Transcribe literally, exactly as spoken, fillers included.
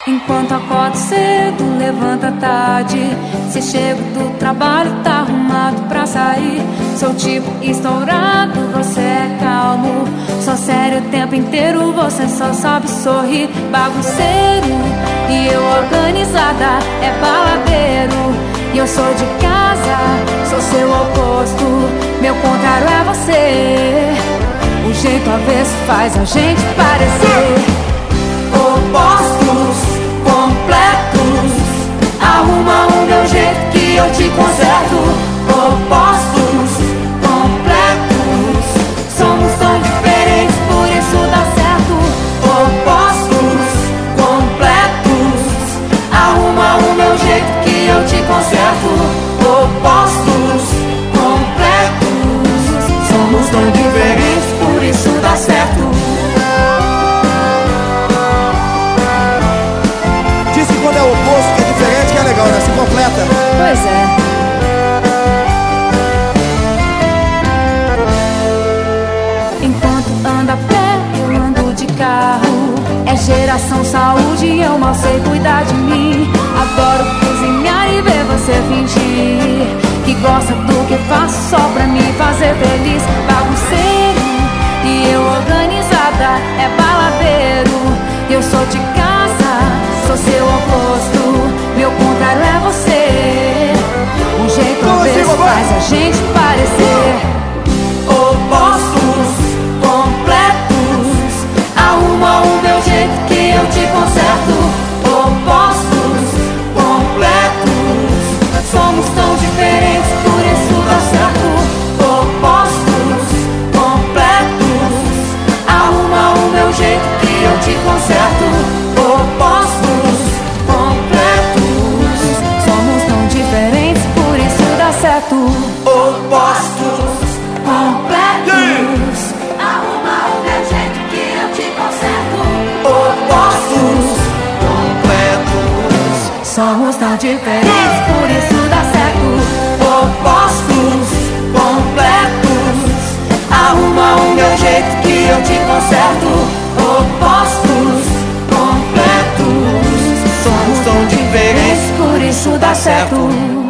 Enquanto acordo cedo, levanta tarde. Se chego do trabalho, tá arrumado pra sair. Sou tipo estourado, você é calmo. Sou sério o tempo inteiro, você só sabe sorrir. Bagunceiro e eu organizada, é baladeiro. E eu sou de casa, sou seu oposto. Meu contrário é você. O jeito avesso faz a gente parecer opostos, completos. Arruma o meu jeito que eu te conserto. Opostos, completos. Somos tão diferentes, por isso dá certo. Opostos, completos. Arruma o meu jeito que eu te conserto. Opostos, completos. Somos tão diferentes, por isso dá certo. Quando é o oposto, que é diferente, que é legal, né? Se completa. Pois é. Enquanto anda a pé, eu ando de carro. É geração saúde e eu mal sei cuidar de mim. Adoro cozinhar e ver você fingir que gosta do que faço só pra me fazer feliz. Bagunceiro e eu organizada, é baladeiro. Eu sou de casa, sou seu oposto, meu contrário é você. Um jeito avesso faz a gente parecer opostos, completos. Arruma o meu jeito que eu te conserto. Opostos, completos. Somos tão diferentes, por isso dá certo. Opostos, completos. Arruma o meu jeito que eu te conserto. Opostos, completos. Somos tão diferentes, por isso dá certo. Opostos, completos. Arruma o meu jeito que eu te conserto. Opostos, completos. Somos tão diferentes, por isso dá certo. Opostos, completos. Arruma o meu jeito que eu te conserto. Opostos, completos. Somos tão diferentes, por isso dá certo.